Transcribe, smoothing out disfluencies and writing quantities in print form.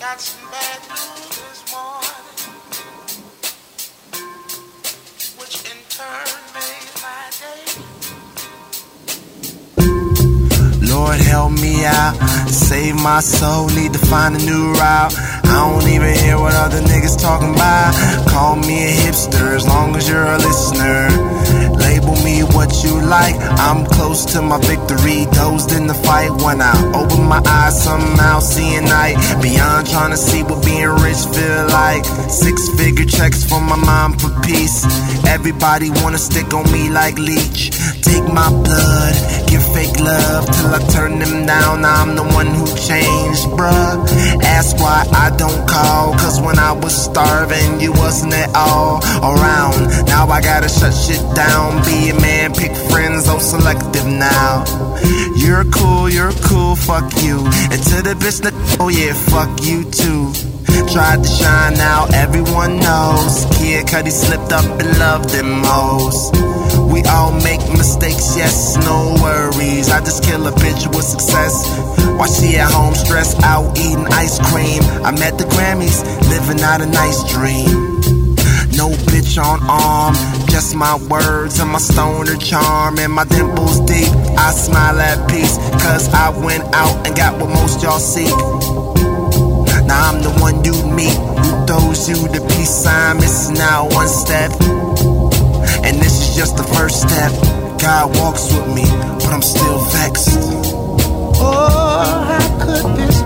got some bad news this morning, which in turn made my day. Lord help me out, save my soul, need to find a new route. I don't even hear what other niggas talking about. Call me a hipster as long as you're a listener. Label me what you like, I'm close to my victory. Dozed in the fight when I open my eyes, somehow seeing night. Beyond trying to see what being rich feel like. 6-figure checks for my mom for peace. Everybody wanna stick on me like leech. Take my blood, give fake love till I turn them down. I'm the one who changed, bruh. Ask why I don't call, cause when I was starving you wasn't at all around. Now I gotta shut shit down, be a man, pick friends, oh selective now. You're cool, fuck you. And to the bitch that, oh yeah, fuck you too. Tried to shine, now everyone knows. Kid Cudi slipped up and loved them hoes. We all make mistakes, yes, no worries. I just kill a bitch with success while she at home stressed out eating ice cream. I'm at the Grammys, living out a nice dream. No bitch on arm, just my words and my stoner charm. And my dimples deep, I smile at peace, cause I went out and got what most y'all seek. Now I'm the one you meet, who throws you the peace sign, missing out one step. And this is just the first step. God walks with me, but I'm still vexed. Oh, how could this